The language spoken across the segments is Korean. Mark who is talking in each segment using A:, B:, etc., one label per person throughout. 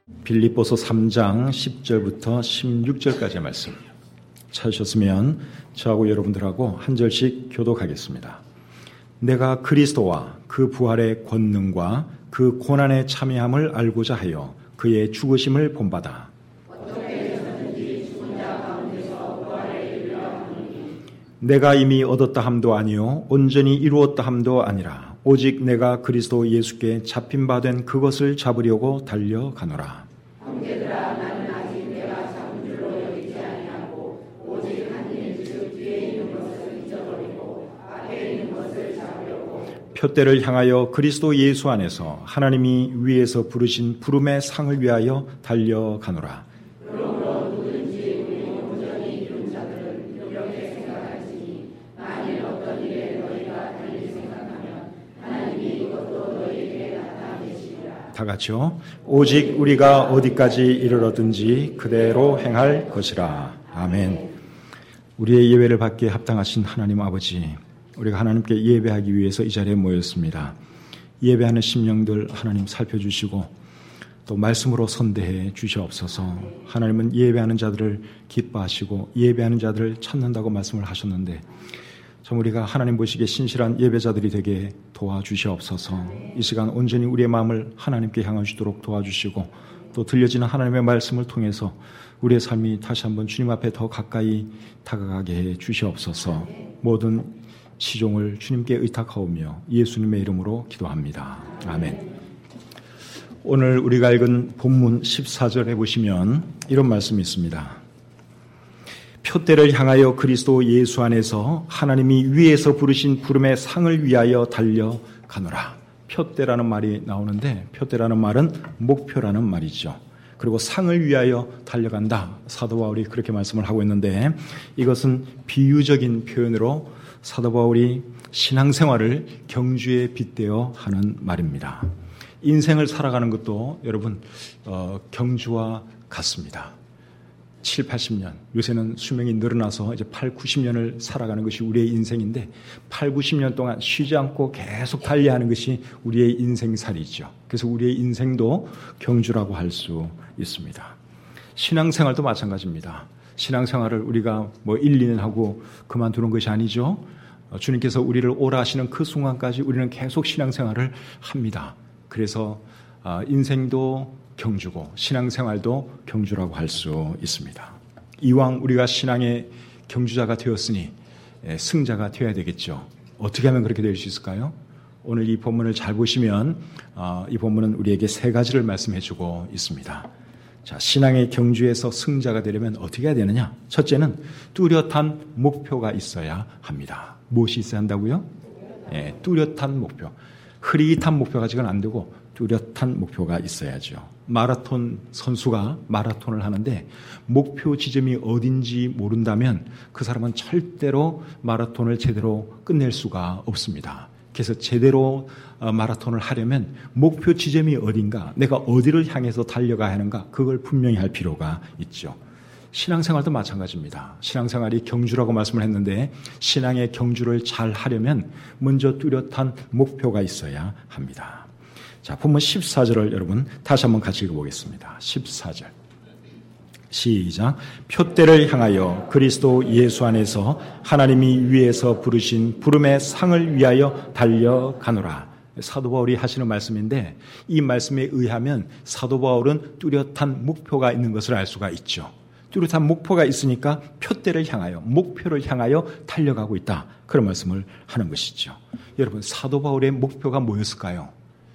A: 빌립보서 3장 10절부터 16절까지의 말씀 찾으셨으면 저하고 여러분들하고 한 절씩 교독하겠습니다. 내가 그리스도와 그 부활의 권능과 그 고난의 참여함을 알고자 하여 그의 죽으심을 본받아 내가 이미 얻었다 함도 아니요 온전히 이루었다 함도 아니라 오직 내가 그리스도 예수께 잡힌 바 된 그것을 잡으려고 달려가노라.
B: 형제들아, 나는 아직 내가 잡은 줄로 여기지 아니하고 오직 한 일 즉 뒤에 있는 것을 잊어버리고 앞에 있는 것을 잡으려고
A: 표대를 향하여 그리스도 예수 안에서 하나님이 위에서 부르신 부름의 상을 위하여 달려가노라.
B: 그러므로 누구든지 우리 온전히 이룬 자들은 이렇게 생각할지니 만일 어떤 일에 너희가 달릴 생각하면 하나님이 이것도 너희에게 나타내시리라.
A: 다 같이요. 오직 우리가 어디까지 이르렀든지 그대로 행할 것이라. 아멘. 우리의 예배를 받기에 합당하신 하나님 아버지, 우리가 하나님께 예배하기 위해서 이 자리에 모였습니다. 예배하는 심령들 하나님 살펴주시고 또 말씀으로 선대해 주시옵소서. 하나님은 예배하는 자들을 기뻐하시고 예배하는 자들을 찾는다고 말씀을 하셨는데 참 우리가 하나님 보시기에 신실한 예배자들이 되게 도와주시옵소서. 이 시간 온전히 우리의 마음을 하나님께 향하시도록 도와주시고 또 들려지는 하나님의 말씀을 통해서 우리의 삶이 다시 한번 주님 앞에 더 가까이 다가가게 해 주시옵소서. 모든 시종을 주님께 의탁하오며 예수님의 이름으로 기도합니다. 아멘. 오늘 우리가 읽은 본문 14절에 보시면 이런 말씀이 있습니다. 표대를 향하여 그리스도 예수 안에서 하나님이 위에서 부르신 부름의 상을 위하여 달려가노라. 표대라는 말이 나오는데 표대라는 말은 목표라는 말이죠. 그리고 상을 위하여 달려간다. 사도 바울이 그렇게 말씀을 하고 있는데 이것은 비유적인 표현으로 사도 바울이 신앙생활을 경주에 빗대어 하는 말입니다. 인생을 살아가는 것도 여러분 경주와 같습니다. 7, 80년, 요새는 수명이 늘어나서 이제 8, 90년을 살아가는 것이 우리의 인생인데 8, 90년 동안 쉬지 않고 계속 달려하는 것이 우리의 인생살이죠. 그래서 우리의 인생도 경주라고 할 수 있습니다. 신앙생활도 마찬가지입니다. 신앙생활을 우리가 1, 2년 하고 그만두는 것이 아니죠. 주님께서 우리를 오라 하시는 그 순간까지 우리는 계속 신앙생활을 합니다. 그래서 인생도 경주고 신앙생활도 경주라고 할 수 있습니다. 이왕 우리가 신앙의 경주자가 되었으니 승자가 되어야 되겠죠. 어떻게 하면 그렇게 될 수 있을까요? 오늘 이 본문을 잘 보시면 이 본문은 우리에게 세 가지를 말씀해 주고 있습니다. 자, 신앙의 경주에서 승자가 되려면 어떻게 해야 되느냐? 첫째는 뚜렷한 목표가 있어야 합니다. 무엇이 있어야 한다고요? 뚜렷한 목표. 흐릿한 목표 가지고는 안 되고 뚜렷한 목표가 있어야죠. 마라톤 선수가 마라톤을 하는데 목표 지점이 어딘지 모른다면 그 사람은 절대로 마라톤을 제대로 끝낼 수가 없습니다. 그래서 제대로 마라톤을 하려면 목표 지점이 어딘가, 내가 어디를 향해서 달려가야 하는가, 그걸 분명히 할 필요가 있죠. 신앙생활도 마찬가지입니다. 신앙생활이 경주라고 말씀을 했는데 신앙의 경주를 잘 하려면 먼저 뚜렷한 목표가 있어야 합니다. 자, 본문 14절을 여러분 다시 한번 같이 읽어보겠습니다. 14절. 시작. 표대를 향하여 그리스도 예수 안에서 하나님이 위에서 부르신 부름의 상을 위하여 달려가노라. 사도 바울이 하시는 말씀인데 이 말씀에 의하면 사도 바울은 뚜렷한 목표가 있는 것을 알 수가 있죠. 뚜렷한 목표가 있으니까 표대를 향하여, 목표를 향하여 달려가고 있다. 그런 말씀을 하는 것이죠. 여러분, 사도 바울의 목표가 뭐였을까요?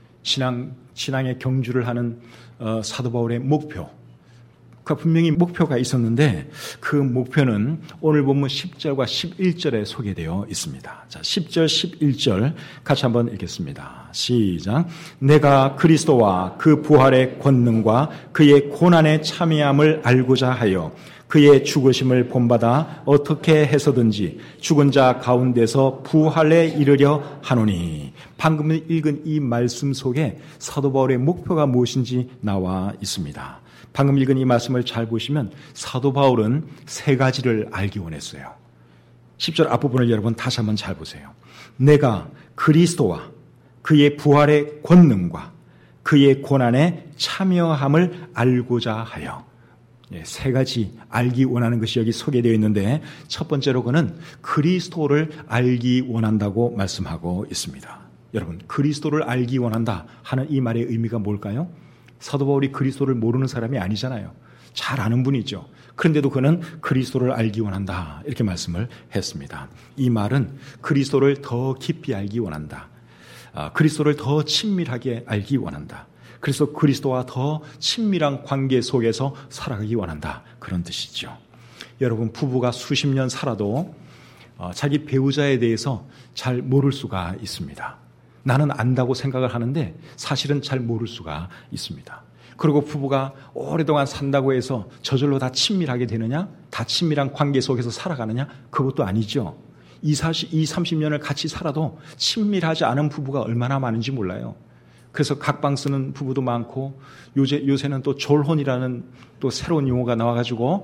A: 신앙의 경주를 하는 사도 바울의 목표. 분명히 목표가 있었는데 그 목표는 오늘 본문 10절과 11절에 소개되어 있습니다. 자, 10절, 11절 같이 한번 읽겠습니다. 시작. 내가 그리스도와 그 부활의 권능과 그의 고난의 참여함을 알고자 하여 그의 죽으심을 본받아 어떻게 해서든지 죽은 자 가운데서 부활에 이르려 하노니. 방금 읽은 이 말씀 속에 사도 바울의 목표가 무엇인지 나와 있습니다. 방금 읽은 이 말씀을 잘 보시면 사도 바울은 세 가지를 알기 원했어요. 10절 앞부분을 여러분 다시 한번 잘 보세요. 내가 그리스도와 그의 부활의 권능과 그의 고난에 참여함을 알고자 하여. 세 가지 알기 원하는 것이 여기 소개되어 있는데 첫 번째로 그는 그리스도를 알기 원한다고 말씀하고 있습니다. 여러분, 그리스도를 알기 원한다 하는 이 말의 의미가 뭘까요? 사도 바울이 그리스도를 모르는 사람이 아니잖아요. 잘 아는 분이죠. 그런데도 그는 그리스도를 알기 원한다 이렇게 말씀을 했습니다. 이 말은 그리스도를 더 깊이 알기 원한다. 그리스도를 더 친밀하게 알기 원한다. 그래서 그리스도와 더 친밀한 관계 속에서 살아가기 원한다. 그런 뜻이죠. 여러분, 부부가 수십 년 살아도 자기 배우자에 대해서 잘 모를 수가 있습니다. 나는 안다고 생각을 하는데 사실은 잘 모를 수가 있습니다. 그리고 부부가 오래동안 산다고 해서 저절로 다 친밀하게 되느냐? 다 친밀한 관계 속에서 살아가느냐? 그것도 아니죠. 30년을 같이 살아도 친밀하지 않은 부부가 얼마나 많은지 몰라요. 그래서 각방 쓰는 부부도 많고 요새는 또 졸혼이라는 또 새로운 용어가 나와가지고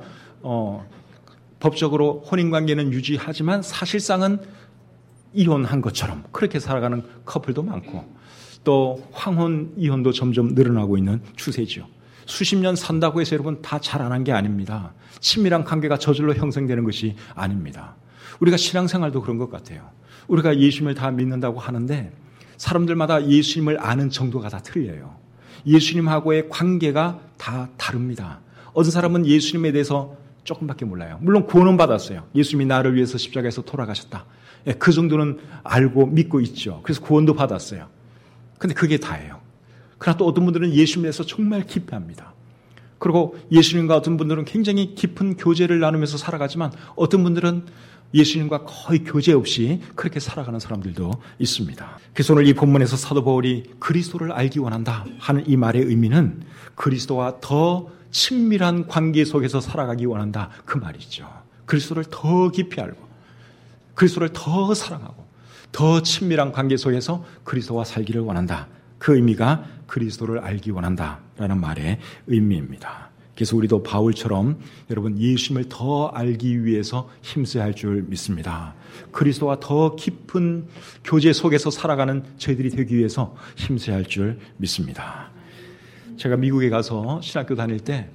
A: 법적으로 혼인관계는 유지하지만 사실상은 이혼한 것처럼 그렇게 살아가는 커플도 많고 또 황혼 이혼도 점점 늘어나고 있는 추세죠. 수십 년 산다고 해서 여러분 다 자라난 게 아닙니다. 친밀한 관계가 저절로 형성되는 것이 아닙니다. 우리가 신앙생활도 그런 것 같아요. 우리가 예수님을 다 믿는다고 하는데 사람들마다 예수님을 아는 정도가 다 틀려요. 예수님하고의 관계가 다 다릅니다. 어떤 사람은 예수님에 대해서 조금밖에 몰라요. 물론 구원은 받았어요. 예수님이 나를 위해서 십자가에서 돌아가셨다. 그 정도는 알고 믿고 있죠. 그래서 구원도 받았어요. 근데 그게 다예요. 그러나 또 어떤 분들은 예수님에 대해서 정말 깊이 합니다. 그리고 예수님과 어떤 분들은 굉장히 깊은 교제를 나누면서 살아가지만 어떤 분들은 예수님과 거의 교제 없이 그렇게 살아가는 사람들도 있습니다. 그래서 오늘 이 본문에서 사도 바울이 그리스도를 알기 원한다 하는 이 말의 의미는 그리스도와 더 친밀한 관계 속에서 살아가기 원한다 그 말이죠. 그리스도를 더 깊이 알고 그리스도를 더 사랑하고 더 친밀한 관계 속에서 그리스도와 살기를 원한다. 그 의미가 그리스도를 알기 원한다라는 말의 의미입니다. 그래서 우리도 바울처럼 여러분 예수님을 더 알기 위해서 힘써야 할 줄 믿습니다. 그리스도와 더 깊은 교제 속에서 살아가는 저희들이 되기 위해서 힘써야 할 줄 믿습니다. 제가 미국에 가서 신학교 다닐 때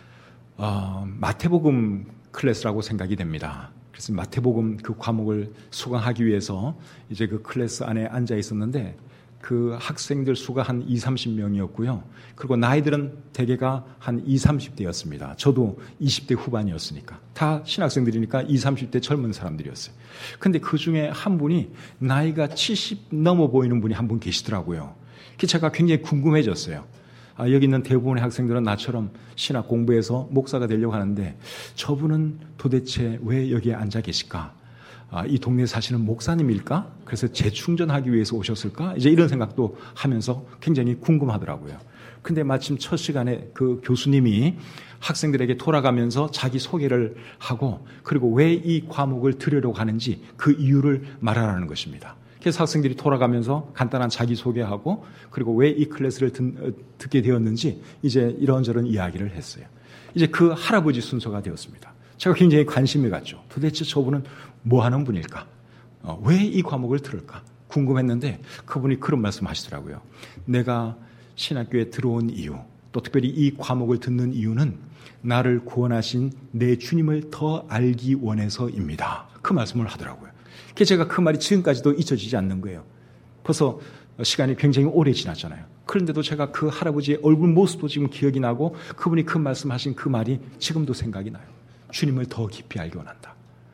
A: 마태복음 클래스라고 생각이 됩니다. 그래서 마태복음 그 과목을 수강하기 위해서 이제 그 클래스 안에 앉아 있었는데 그 학생들 수가 한 20-30명이었고요. 그리고 나이들은 대개가 한 20-30대였습니다. 저도 20대 후반이었으니까. 다 신학생들이니까 20-30대 젊은 사람들이었어요. 근데 그 중에 한 분이 나이가 70 넘어 보이는 분이 한 분 계시더라고요. 그래서 제가 굉장히 궁금해졌어요. 여기 있는 대부분의 학생들은 나처럼 신학 공부해서 목사가 되려고 하는데 저분은 도대체 왜 여기에 앉아 계실까? 이 동네에 사시는 목사님일까? 그래서 재충전하기 위해서 오셨을까? 이제 이런 생각도 하면서 굉장히 궁금하더라고요. 근데 마침 첫 시간에 그 교수님이 학생들에게 돌아가면서 자기 소개를 하고 그리고 왜 이 과목을 들으려고 하는지 그 이유를 말하라는 것입니다. 그래서 학생들이 돌아가면서 간단한 자기소개하고 그리고 왜 이 클래스를 듣게 되었는지 이제 이런저런 이야기를 했어요. 이제 그 할아버지 순서가 되었습니다. 제가 굉장히 관심이 갔죠. 도대체 저분은 뭐 하는 분일까? 왜 이 과목을 들을까? 궁금했는데 그분이 그런 말씀 하시더라고요. 내가 신학교에 들어온 이유, 또 특별히 이 과목을 듣는 이유는 나를 구원하신 내 주님을 더 알기 원해서입니다. 그 말씀을 하더라고요. 그래서 제가 그 말이 지금까지도 잊혀지지 않는 거예요. 벌써 시간이 굉장히 오래 지났잖아요. 그런데도 제가 그 할아버지의 얼굴 모습도 지금 기억이 나고 그분이 그 말씀하신 그 말이 지금도 생각이 나요. 주님을 더 깊이 알기 원한다.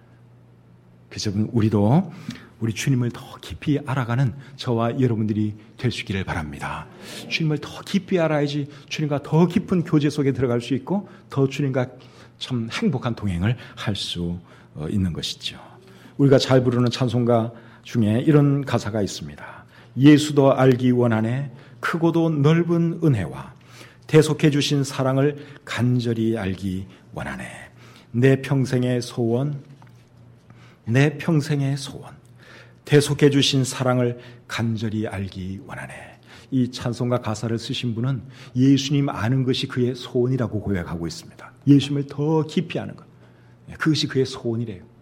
A: 그래서 우리도 우리 주님을 더 깊이 알아가는 저와 여러분들이 될 수 있기를 바랍니다. 주님을 더 깊이 알아야지 주님과 더 깊은 교제 속에 들어갈 수 있고 더 주님과 참 행복한 동행을 할 수 있는 것이죠. 우리가 잘 부르는 찬송가 중에 이런 가사가 있습니다. 예수도 알기 원하네 크고도 넓은 은혜와 대속해 주신 사랑을 간절히 알기 원하네. 내 평생의 소원, 내 평생의 소원, 대속해 주신 사랑을 간절히 알기 원하네. 이 찬송가 가사를 쓰신 분은 예수님 아는 것이 그의 소원이라고 고백하고 있습니다. 예수님을 더 깊이 아는 것, 그것이 그의 소원이래요.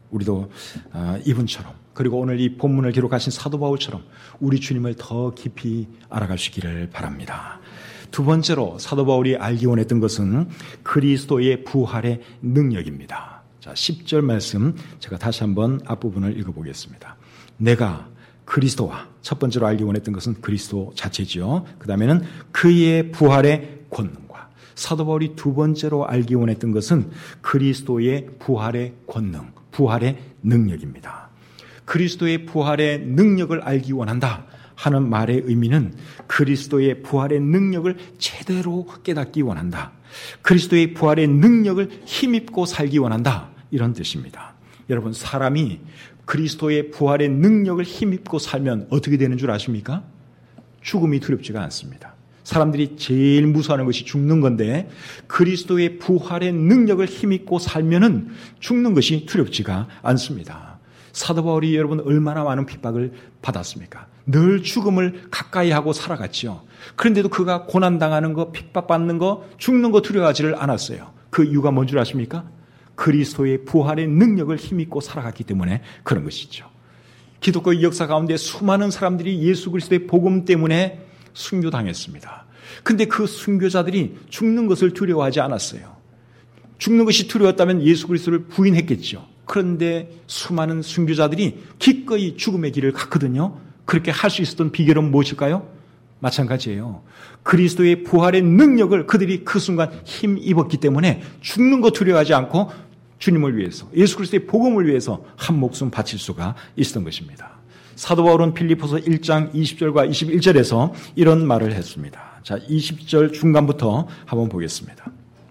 A: 우리도 이분처럼 그리고 오늘 이 본문을 기록하신 사도 바울처럼 우리 주님을 더 깊이 알아가시기를 바랍니다. 두 번째로 사도 바울이 알기 원했던 것은 그리스도의 부활의 능력입니다. 자, 10절 말씀 제가 다시 한번 앞부분을 읽어보겠습니다. 내가 그리스도와, 첫 번째로 알기 원했던 것은 그리스도 자체지요. 그 다음에는 그의 부활의 권능과, 사도 바울이 두 번째로 알기 원했던 것은 그리스도의 부활의 권능, 부활의 능력입니다. 그리스도의 부활의 능력을 알기 원한다 하는 말의 의미는 그리스도의 부활의 능력을 제대로 깨닫기 원한다. 그리스도의 부활의 능력을 힘입고 살기 원한다. 이런 뜻입니다. 여러분, 사람이 그리스도의 부활의 능력을 힘입고 살면 어떻게 되는 줄 아십니까? 죽음이 두렵지가 않습니다. 사람들이 제일 무서워하는 것이 죽는 건데 그리스도의 부활의 능력을 힘입고 살면은 죽는 것이 두렵지가 않습니다. 사도 바울이 여러분 얼마나 많은 핍박을 받았습니까? 늘 죽음을 가까이 하고 살아갔지요. 그런데도 그가 고난당하는 거, 핍박받는 거, 죽는 거 두려워하지를 않았어요. 그 이유가 뭔 줄 아십니까? 그리스도의 부활의 능력을 힘입고 살아갔기 때문에 그런 것이죠. 기독교 역사 가운데 수많은 사람들이 예수 그리스도의 복음 때문에 순교당했습니다. 그런데 그 순교자들이 죽는 것을 두려워하지 않았어요. 죽는 것이 두려웠다면 예수 그리스도를 부인했겠죠. 그런데 수많은 순교자들이 기꺼이 죽음의 길을 갔거든요. 그렇게 할 수 있었던 비결은 무엇일까요? 마찬가지예요. 그리스도의 부활의 능력을 그들이 그 순간 힘입었기 때문에 죽는 거 두려워하지 않고 주님을 위해서, 예수 그리스도의 복음을 위해서 한 목숨 바칠 수가 있었던 것입니다. 사도 바울은 빌립보서 1장 20절과 21절에서 이런 말을 했습니다. 자, 20절 중간부터 한번 보겠습니다.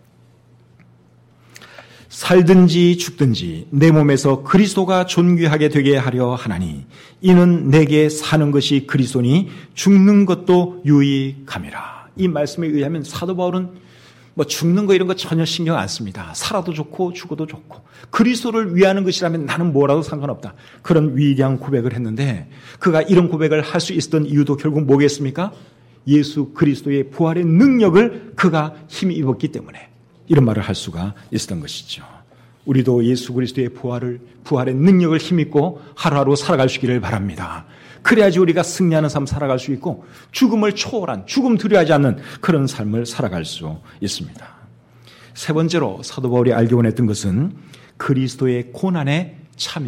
A: 살든지 죽든지 내 몸에서 그리스도가 존귀하게 되게 하려 하나니 이는 내게 사는 것이 그리스도니 죽는 것도 유익함이라. 이 말씀에 의하면 사도 바울은 죽는 거 이런 거 전혀 신경 안 씁니다. 살아도 좋고 죽어도 좋고 그리스도를 위하는 것이라면 나는 뭐라도 상관없다. 그런 위대한 고백을 했는데 그가 이런 고백을 할 수 있었던 이유도 결국 뭐겠습니까? 예수 그리스도의 부활의 능력을 그가 힘입었기 때문에 이런 말을 할 수가 있었던 것이죠. 우리도 예수 그리스도의 부활의 능력을 힘입고 하루하루 살아가시기를 바랍니다. 그래야지 우리가 승리하는 삶 살아갈 수 있고 죽음을 초월한, 죽음 두려워하지 않는 그런 삶을 살아갈 수 있습니다. 세 번째로 사도 바울이 알기 원했던 것은 그리스도의 고난에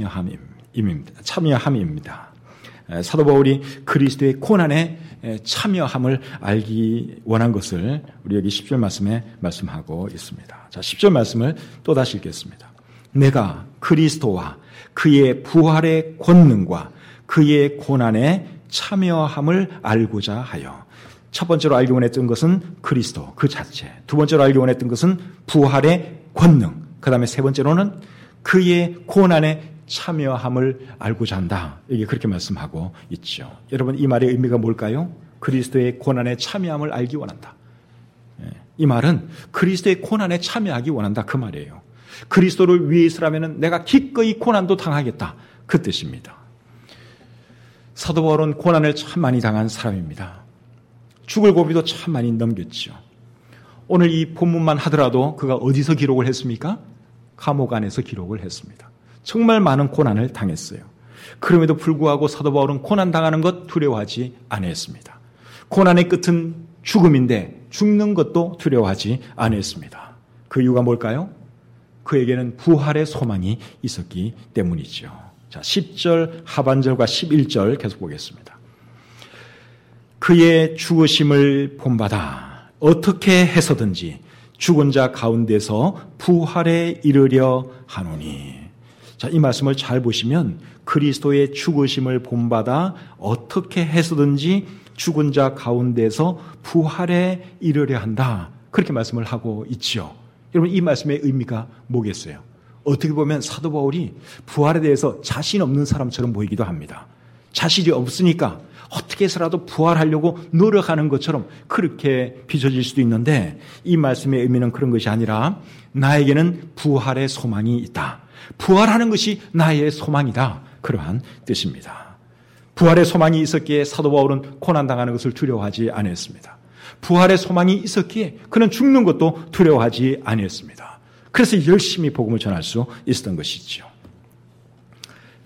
A: 참여함입니다. 사도 바울이 그리스도의 고난에 참여함을 알기 원한 것을 우리 여기 10절 말씀에 말씀하고 있습니다. 자, 10절 말씀을 또 다시 읽겠습니다. 내가 그리스도와 그의 부활의 권능과 그의 고난에 참여함을 알고자 하여. 첫 번째로 알기 원했던 것은 그리스도 그 자체, 두 번째로 알기 원했던 것은 부활의 권능, 그 다음에 세 번째로는 그의 고난에 참여함을 알고자 한다. 이게 그렇게 말씀하고 있죠. 여러분, 이 말의 의미가 뭘까요? 그리스도의 고난에 참여함을 알기 원한다. 이 말은 그리스도의 고난에 참여하기 원한다 그 말이에요. 그리스도를 위해서라면 내가 기꺼이 고난도 당하겠다 그 뜻입니다. 사도 바울은 고난을 참 많이 당한 사람입니다. 죽을 고비도 참 많이 넘겼죠. 오늘 이 본문만 하더라도 그가 어디서 기록을 했습니까? 감옥 안에서 기록을 했습니다. 정말 많은 고난을 당했어요. 그럼에도 불구하고 사도 바울은 고난 당하는 것 두려워하지 않았습니다. 고난의 끝은 죽음인데 죽는 것도 두려워하지 않았습니다. 그 이유가 뭘까요? 그에게는 부활의 소망이 있었기 때문이죠. 자, 10절 하반절과 11절 계속 보겠습니다. 그의 죽으심을 본받아 어떻게 해서든지 죽은 자 가운데서 부활에 이르려 하노니. 자, 이 말씀을 잘 보시면 그리스도의 죽으심을 본받아 어떻게 해서든지 죽은 자 가운데서 부활에 이르려 한다. 그렇게 말씀을 하고 있죠. 여러분, 이 말씀의 의미가 뭐겠어요? 어떻게 보면 사도 바울이 부활에 대해서 자신 없는 사람처럼 보이기도 합니다. 자신이 없으니까 어떻게 해서라도 부활하려고 노력하는 것처럼 그렇게 비춰질 수도 있는데 이 말씀의 의미는 그런 것이 아니라 나에게는 부활의 소망이 있다. 부활하는 것이 나의 소망이다. 그러한 뜻입니다. 부활의 소망이 있었기에 사도 바울은 고난당하는 것을 두려워하지 않았습니다. 부활의 소망이 있었기에 그는 죽는 것도 두려워하지 않았습니다. 그래서 열심히 복음을 전할 수 있었던 것이죠.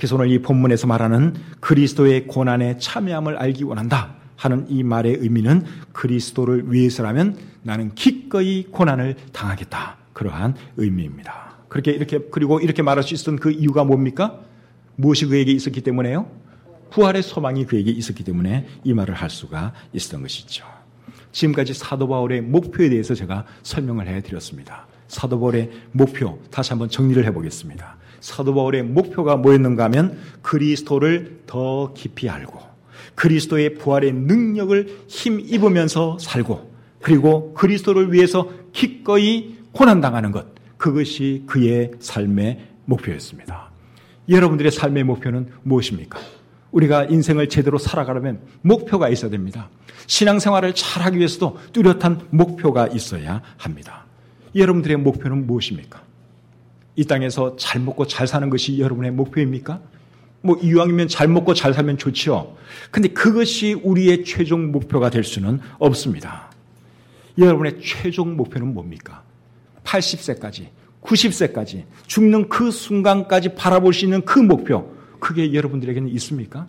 A: 그래서 오늘 이 본문에서 말하는 그리스도의 고난에 참여함을 알기 원한다 하는 이 말의 의미는 그리스도를 위해서라면 나는 기꺼이 고난을 당하겠다. 그러한 의미입니다. 그리고 이렇게 말할 수 있었던 그 이유가 뭡니까? 무엇이 그에게 있었기 때문에요? 부활의 소망이 그에게 있었기 때문에 이 말을 할 수가 있었던 것이죠. 지금까지 사도 바울의 목표에 대해서 제가 설명을 해드렸습니다. 사도 바울의 목표 다시 한번 정리를 해보겠습니다. 사도 바울의 목표가 뭐였는가 하면 그리스도를 더 깊이 알고 그리스도의 부활의 능력을 힘입으면서 살고 그리고 그리스도를 위해서 기꺼이 고난당하는 것, 그것이 그의 삶의 목표였습니다. 여러분들의 삶의 목표는 무엇입니까? 우리가 인생을 제대로 살아가려면 목표가 있어야 됩니다. 신앙생활을 잘하기 위해서도 뚜렷한 목표가 있어야 합니다. 여러분들의 목표는 무엇입니까? 이 땅에서 잘 먹고 잘 사는 것이 여러분의 목표입니까? 이왕이면 잘 먹고 잘 살면 좋지요. 근데 그것이 우리의 최종 목표가 될 수는 없습니다. 여러분의 최종 목표는 뭡니까? 80세까지, 90세까지, 죽는 그 순간까지 바라볼 수 있는 그 목표, 그게 여러분들에게는 있습니까?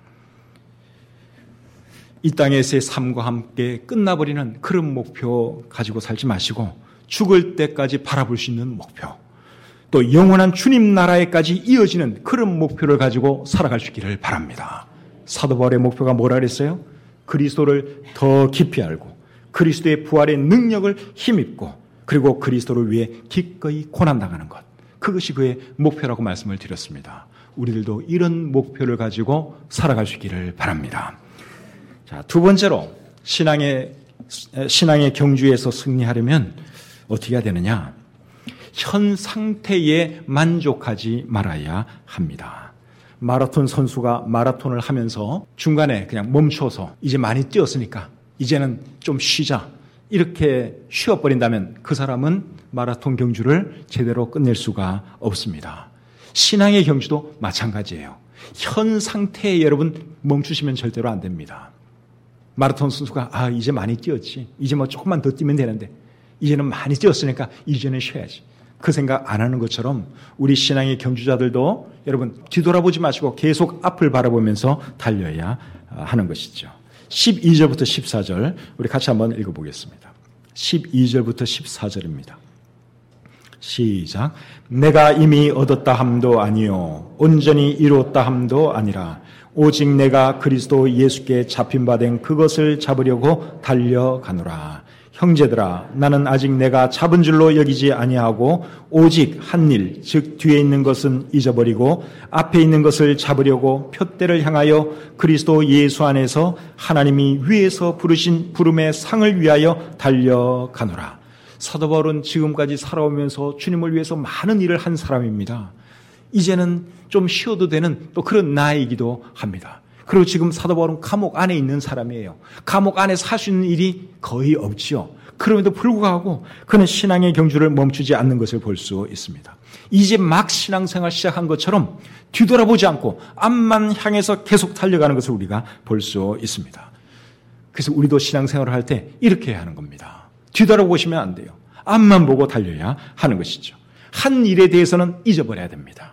A: 이 땅에서의 삶과 함께 끝나버리는 그런 목표 가지고 살지 마시고 죽을 때까지 바라볼 수 있는 목표, 또 영원한 주님 나라에까지 이어지는 그런 목표를 가지고 살아갈 수 있기를 바랍니다. 사도 바울의 목표가 뭐라 그랬어요? 그리스도를 더 깊이 알고 그리스도의 부활의 능력을 힘입고 그리고 그리스도를 위해 기꺼이 고난당하는 것, 그것이 그의 목표라고 말씀을 드렸습니다. 우리들도 이런 목표를 가지고 살아갈 수 있기를 바랍니다. 자, 두 번째로 신앙의 경주에서 승리하려면 어떻게 해야 되느냐? 현 상태에 만족하지 말아야 합니다. 마라톤 선수가 마라톤을 하면서 중간에 그냥 멈춰서 이제 많이 뛰었으니까 이제는 좀 쉬자, 이렇게 쉬어버린다면 그 사람은 마라톤 경주를 제대로 끝낼 수가 없습니다. 신앙의 경주도 마찬가지예요. 현 상태에 여러분 멈추시면 절대로 안 됩니다. 마라톤 선수가 이제 많이 뛰었지, 이제 조금만 더 뛰면 되는데 이제는 많이 뛰었으니까 이제는 쉬어야지, 그 생각 안 하는 것처럼 우리 신앙의 경주자들도 여러분 뒤돌아보지 마시고 계속 앞을 바라보면서 달려야 하는 것이죠. 12절부터 14절 우리 같이 한번 읽어보겠습니다. 12절부터 14절입니다. 시작. 내가 이미 얻었다 함도 아니요 온전히 이루었다 함도 아니라 오직 내가 그리스도 예수께 잡힌 바 된 그것을 잡으려고 달려가노라. 형제들아, 나는 아직 내가 잡은 줄로 여기지 아니하고 오직 한 일, 즉 뒤에 있는 것은 잊어버리고 앞에 있는 것을 잡으려고 표대를 향하여 그리스도 예수 안에서 하나님이 위에서 부르신 부름의 상을 위하여 달려가노라. 사도 바울은 지금까지 살아오면서 주님을 위해서 많은 일을 한 사람입니다. 이제는 좀 쉬어도 되는 또 그런 나이이기도 합니다. 그리고 지금 사도 바울은 감옥 안에 있는 사람이에요. 감옥 안에서 할 수 있는 일이 거의 없지요. 그럼에도 불구하고 그는 신앙의 경주를 멈추지 않는 것을 볼 수 있습니다. 이제 막 신앙생활 시작한 것처럼 뒤돌아보지 않고 앞만 향해서 계속 달려가는 것을 우리가 볼 수 있습니다. 그래서 우리도 신앙생활을 할 때 이렇게 해야 하는 겁니다. 뒤돌아보시면 안 돼요. 앞만 보고 달려야 하는 것이죠. 한 일에 대해서는 잊어버려야 됩니다.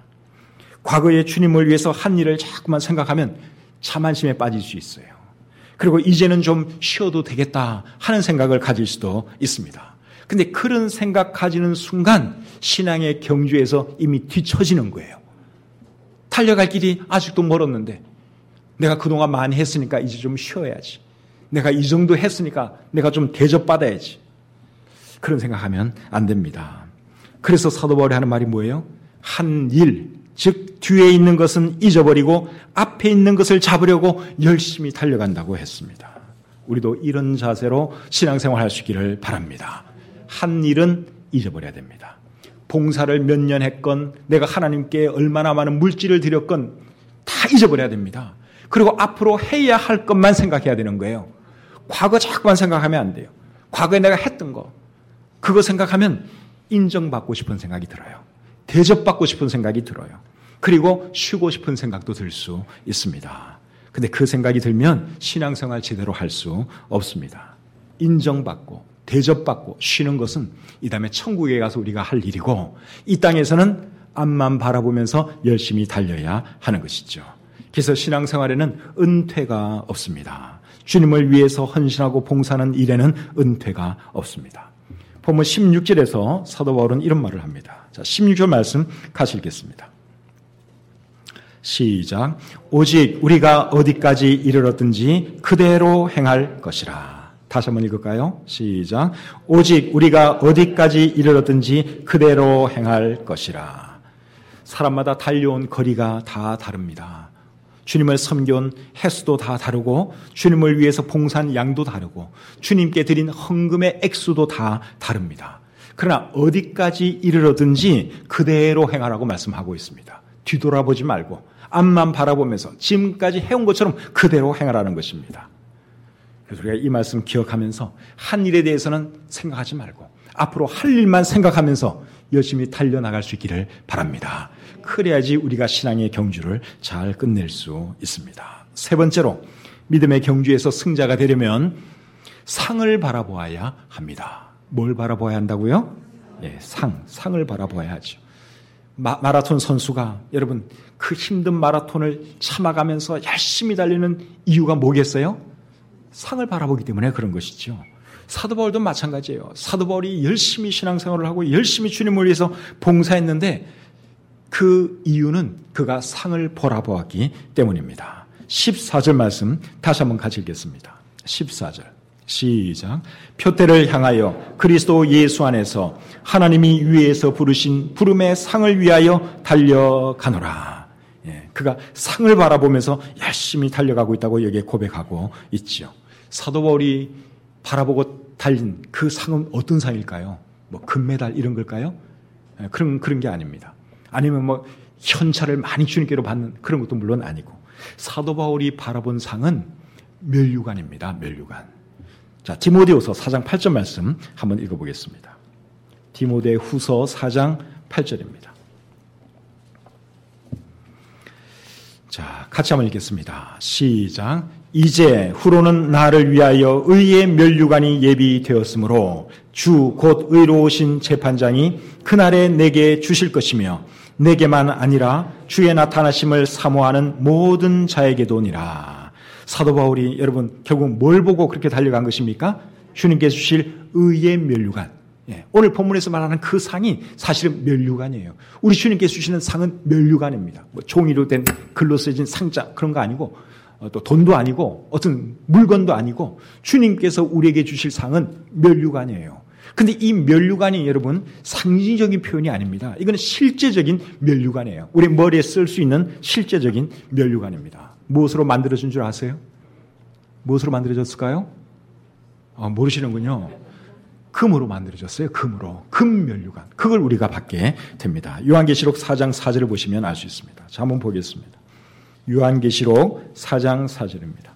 A: 과거에 주님을 위해서 한 일을 자꾸만 생각하면 자만심에 빠질 수 있어요. 그리고 이제는 좀 쉬어도 되겠다 하는 생각을 가질 수도 있습니다. 근데 그런 생각 가지는 순간 신앙의 경주에서 이미 뒤처지는 거예요. 달려갈 길이 아직도 멀었는데 내가 그동안 많이 했으니까 이제 좀 쉬어야지. 내가 이 정도 했으니까 내가 좀 대접받아야지. 그런 생각하면 안 됩니다. 그래서 사도 바울이 하는 말이 뭐예요? 한 일, 즉 뒤에 있는 것은 잊어버리고 앞에 있는 것을 잡으려고 열심히 달려간다고 했습니다. 우리도 이런 자세로 신앙생활 할 수 있기를 바랍니다. 한 일은 잊어버려야 됩니다. 봉사를 몇 년 했건 내가 하나님께 얼마나 많은 물질을 드렸건 다 잊어버려야 됩니다. 그리고 앞으로 해야 할 것만 생각해야 되는 거예요. 과거 자꾸만 생각하면 안 돼요. 과거에 내가 했던 거, 그거 생각하면 인정받고 싶은 생각이 들어요. 대접받고 싶은 생각이 들어요. 그리고 쉬고 싶은 생각도 들 수 있습니다. 근데 그 생각이 들면 신앙생활 제대로 할 수 없습니다. 인정받고 대접받고 쉬는 것은 이 다음에 천국에 가서 우리가 할 일이고 이 땅에서는 앞만 바라보면서 열심히 달려야 하는 것이죠. 그래서 신앙생활에는 은퇴가 없습니다. 주님을 위해서 헌신하고 봉사하는 일에는 은퇴가 없습니다. 본문 16절에서 사도 바울은 이런 말을 합니다. 자, 16절 말씀 같이 읽겠습니다. 시작. 오직 우리가 어디까지 이르렀든지 그대로 행할 것이라. 다시 한번 읽을까요? 시작. 오직 우리가 어디까지 이르렀든지 그대로 행할 것이라. 사람마다 달려온 거리가 다 다릅니다. 주님을 섬겨온 횟수도 다 다르고 주님을 위해서 봉사한 양도 다르고 주님께 드린 헌금의 액수도 다 다릅니다. 그러나 어디까지 이르렀든지 그대로 행하라고 말씀하고 있습니다. 뒤돌아보지 말고 앞만 바라보면서 지금까지 해온 것처럼 그대로 행하라는 것입니다. 그래서 우리가 이 말씀 기억하면서 한 일에 대해서는 생각하지 말고 앞으로 할 일만 생각하면서 열심히 달려나갈 수 있기를 바랍니다. 그래야지 우리가 신앙의 경주를 잘 끝낼 수 있습니다. 세 번째로 믿음의 경주에서 승자가 되려면 상을 바라보아야 합니다. 뭘 바라보아야 한다고요? 네, 상을 바라보아야 하죠. 마라톤 선수가 여러분 그 힘든 마라톤을 참아가면서 열심히 달리는 이유가 뭐겠어요? 상을 바라보기 때문에 그런 것이죠. 사도 바울도 마찬가지예요. 사도 바울이 열심히 신앙생활을 하고 열심히 주님을 위해서 봉사했는데 그 이유는 그가 상을 바라보았기 때문입니다. 14절 말씀 다시 한번 같이 읽겠습니다. 14절 시작. 표대를 향하여 그리스도 예수 안에서 하나님이 위에서 부르신 부름의 상을 위하여 달려가노라. 그가 상을 바라보면서 열심히 달려가고 있다고 여기에 고백하고 있죠. 사도 바울이 바라보고 달린 그 상은 어떤 상일까요? 뭐 금메달 이런 걸까요? 그런 게 아닙니다. 아니면 뭐 현찰을 많이 주님께로 받는 그런 것도 물론 아니고 사도 바울이 바라본 상은 면류관입니다. 면류관. 자, 디모데후서 4장 8절 말씀 한번 읽어보겠습니다. 디모데후서 4장 8절입니다. 자, 같이 한번 읽겠습니다. 시작. 이제 후로는 나를 위하여 의의 면류관이 예비되었으므로 주 곧 의로우신 재판장이 그날에 내게 주실 것이며 내게만 아니라 주의 나타나심을 사모하는 모든 자에게도니라. 사도 바울이 여러분 결국 뭘 보고 그렇게 달려간 것입니까? 주님께서 주실 의의 면류관. 오늘 본문에서 말하는 그 상이 사실은 면류관이에요. 우리 주님께서 주시는 상은 면류관입니다. 뭐 종이로 된 글로 쓰여진 상자 그런 거 아니고 또 돈도 아니고 어떤 물건도 아니고 주님께서 우리에게 주실 상은 면류관이에요. 근데 이 면류관이 여러분 상징적인 표현이 아닙니다. 이건 실제적인 면류관이에요. 우리 머리에 쓸 수 있는 실제적인 면류관입니다. 무엇으로 만들어진 줄 아세요? 무엇으로 만들어졌을까요? 모르시는군요. 금으로 만들어졌어요. 금으로. 금면류관. 그걸 우리가 받게 됩니다. 요한계시록 4장 4절을 보시면 알 수 있습니다. 자, 한번 보겠습니다. 요한계시록 4장 4절입니다.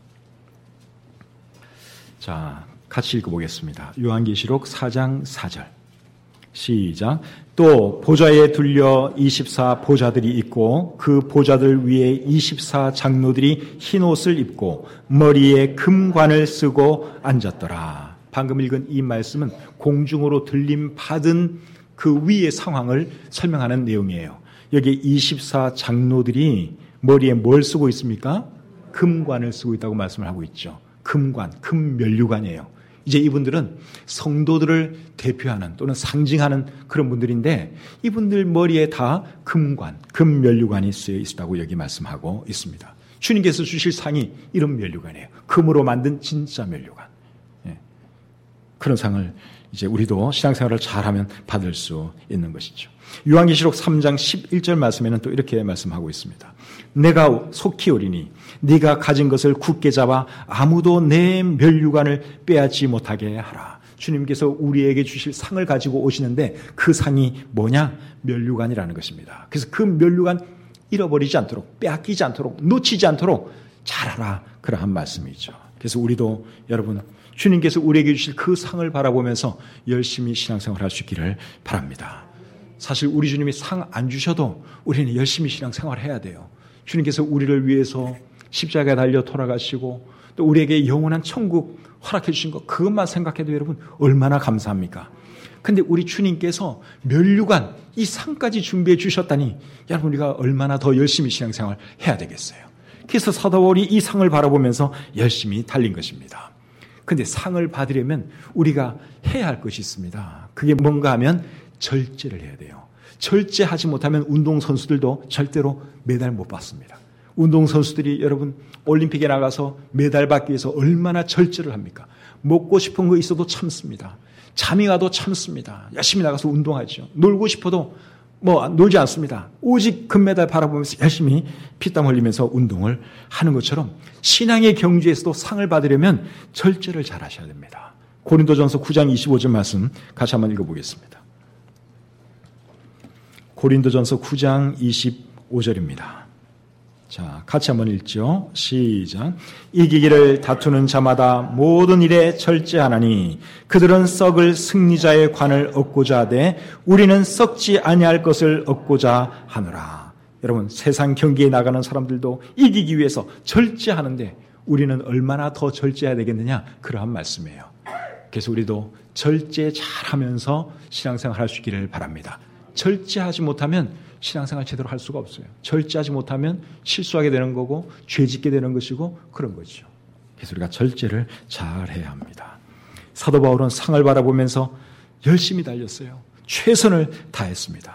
A: 자, 같이 읽어보겠습니다. 요한계시록 4장 4절. 시작. 또 보좌에 둘려 24 보좌들이 있고 그 보좌들 위에 24 장로들이 흰 옷을 입고 머리에 금관을 쓰고 앉았더라. 방금 읽은 이 말씀은 공중으로 들림 받은 그 위의 상황을 설명하는 내용이에요. 여기 24 장로들이 머리에 뭘 쓰고 있습니까? 금관을 쓰고 있다고 말씀을 하고 있죠. 금관, 금면류관이에요. 이제 이분들은 성도들을 대표하는 또는 상징하는 그런 분들인데 이분들 머리에 다 금관, 금면류관이 쓰여 있다고 여기 말씀하고 있습니다. 주님께서 주실 상이 이런 면류관이에요. 금으로 만든 진짜 면류관. 그런 상을 이제 우리도 신앙생활을 잘하면 받을 수 있는 것이죠. 요한계시록 3장 11절 말씀에는 또 이렇게 말씀하고 있습니다. 내가 속히 오리니 네가 가진 것을 굳게 잡아 아무도 내 면류관을 빼앗지 못하게 하라. 주님께서 우리에게 주실 상을 가지고 오시는데 그 상이 뭐냐? 면류관이라는 것입니다. 그래서 그 면류관 잃어버리지 않도록, 빼앗기지 않도록, 놓치지 않도록 잘하라. 그러한 말씀이죠. 그래서 우리도 여러분 주님께서 우리에게 주실 그 상을 바라보면서 열심히 신앙생활을 할 수 있기를 바랍니다. 사실 우리 주님이 상 안 주셔도 우리는 열심히 신앙생활을 해야 돼요. 주님께서 우리를 위해서 십자가에 달려 돌아가시고 또 우리에게 영원한 천국 허락해 주신 것 그것만 생각해도 여러분 얼마나 감사합니까? 근데 우리 주님께서 면류관, 이 상까지 준비해 주셨다니 여러분 우리가 얼마나 더 열심히 신앙생활 해야 되겠어요. 그래서 사도 바울이 이 상을 바라보면서 열심히 달린 것입니다. 근데 상을 받으려면 우리가 해야 할 것이 있습니다. 그게 뭔가 하면 절제를 해야 돼요. 절제하지 못하면 운동선수들도 절대로 메달 못 받습니다. 운동선수들이 여러분 올림픽에 나가서 메달 받기 위해서 얼마나 절제를 합니까? 먹고 싶은 거 있어도 참습니다. 잠이 와도 참습니다. 열심히 나가서 운동하죠. 놀고 싶어도 놀지 않습니다. 오직 금메달 바라보면서 열심히 피땀 흘리면서 운동을 하는 것처럼 신앙의 경주에서도 상을 받으려면 절제를 잘 하셔야 됩니다. 고린도전서 9장 25절 말씀 같이 한번 읽어보겠습니다. 고린도전서 9장 25절입니다. 자, 같이 한번 읽죠. 시작. 이기기를 다투는 자마다 모든 일에 절제하나니 그들은 썩을 승리자의 관을 얻고자 하되 우리는 썩지 아니할 것을 얻고자 하노라. 여러분, 세상 경기에 나가는 사람들도 이기기 위해서 절제하는데 우리는 얼마나 더 절제해야 되겠느냐? 그러한 말씀이에요. 그래서 우리도 절제 잘하면서 신앙생활 할 수 있기를 바랍니다. 절제하지 못하면 신앙생활 제대로 할 수가 없어요. 절제하지 못하면 실수하게 되는 거고 죄짓게 되는 것이고 그런 거죠. 그래서 우리가 절제를 잘 해야 합니다. 사도 바울은 상을 바라보면서 열심히 달렸어요. 최선을 다했습니다.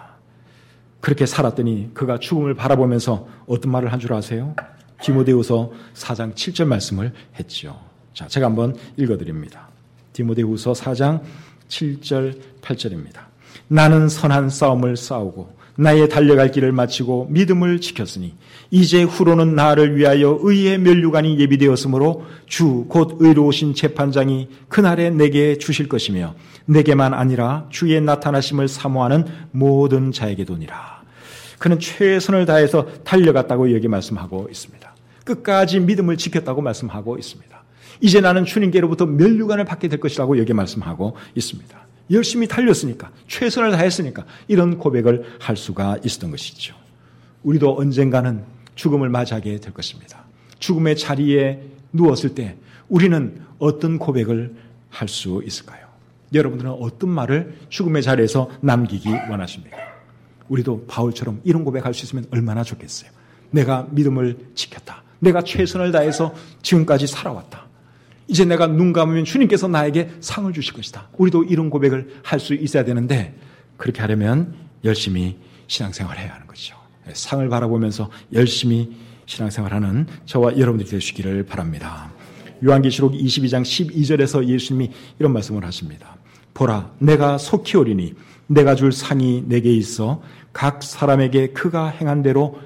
A: 그렇게 살았더니 그가 죽음을 바라보면서 어떤 말을 한 줄 아세요? 디모데후서 4장 7절 말씀을 했죠. 자, 제가 한번 읽어드립니다. 디모데후서 4장 7절 8절입니다. 나는 선한 싸움을 싸우고 나의 달려갈 길을 마치고 믿음을 지켰으니 이제 후로는 나를 위하여 의의 면류관이 예비되었으므로 주 곧 의로우신 재판장이 그날에 내게 주실 것이며 내게만 아니라 주의 나타나심을 사모하는 모든 자에게도니라. 그는 최선을 다해서 달려갔다고 여기 말씀하고 있습니다. 끝까지 믿음을 지켰다고 말씀하고 있습니다. 이제 나는 주님께로부터 면류관을 받게 될 것이라고 여기 말씀하고 있습니다. 열심히 달렸으니까, 최선을 다했으니까 이런 고백을 할 수가 있었던 것이죠. 우리도 언젠가는 죽음을 맞이하게 될 것입니다. 죽음의 자리에 누웠을 때 우리는 어떤 고백을 할 수 있을까요? 여러분들은 어떤 말을 죽음의 자리에서 남기기 원하십니까? 우리도 바울처럼 이런 고백할 수 있으면 얼마나 좋겠어요. 내가 믿음을 지켰다. 내가 최선을 다해서 지금까지 살아왔다. 이제 내가 눈 감으면 주님께서 나에게 상을 주실 것이다. 우리도 이런 고백을 할 수 있어야 되는데 그렇게 하려면 열심히 신앙생활을 해야 하는 것이죠. 상을 바라보면서 열심히 신앙생활하는 저와 여러분들이 되시기를 바랍니다. 요한계시록 22장 12절에서 예수님이 이런 말씀을 하십니다. 보라, 내가 속히 오리니 내가 줄 상이 내게 있어 각 사람에게 그가 행한 대로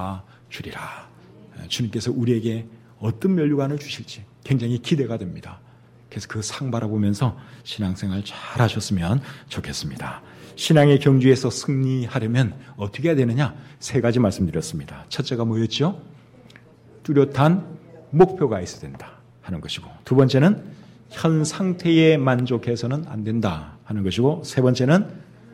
A: 갚아주리라. 주님께서 우리에게 어떤 면류관을 주실지 굉장히 기대가 됩니다. 그래서 그 상 바라보면서 신앙생활 잘 하셨으면 좋겠습니다. 신앙의 경주에서 승리하려면 어떻게 해야 되느냐? 3가지 말씀드렸습니다. 첫째가 뭐였죠? 뚜렷한 목표가 있어야 된다 하는 것이고, 두 번째는 현 상태에 만족해서는 안 된다 하는 것이고, 세 번째는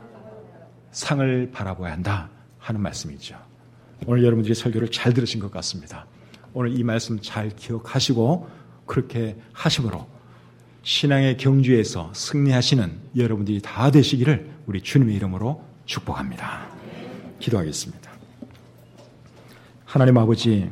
A: 상을 바라봐야 한다 하는 말씀이죠. 오늘 여러분들이 설교를 잘 들으신 것 같습니다. 오늘 이 말씀 잘 기억하시고 그렇게 하심으로 신앙의 경주에서 승리하시는 여러분들이 다 되시기를 우리 주님의 이름으로 축복합니다. 기도하겠습니다. 하나님 아버지,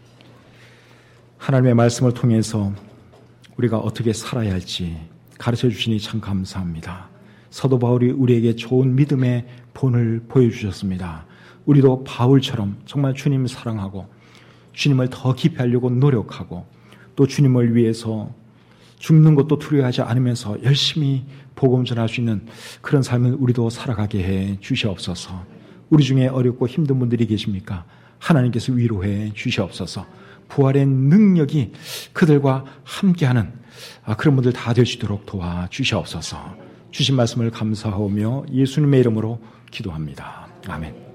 A: 하나님의 말씀을 통해서 우리가 어떻게 살아야 할지 가르쳐 주시니 참 감사합니다. 사도 바울이 우리에게 좋은 믿음의 본을 보여주셨습니다. 우리도 바울처럼 정말 주님 사랑하고 주님을 더 깊이 하려고 노력하고 또 주님을 위해서 죽는 것도 두려워하지 않으면서 열심히 복음 전할 수 있는 그런 삶을 우리도 살아가게 해 주시옵소서. 우리 중에 어렵고 힘든 분들이 계십니까? 하나님께서 위로해 주시옵소서. 부활의 능력이 그들과 함께하는 그런 분들 다 될 수 있도록 도와주시옵소서. 주신 말씀을 감사하며 예수님의 이름으로 기도합니다. 아멘.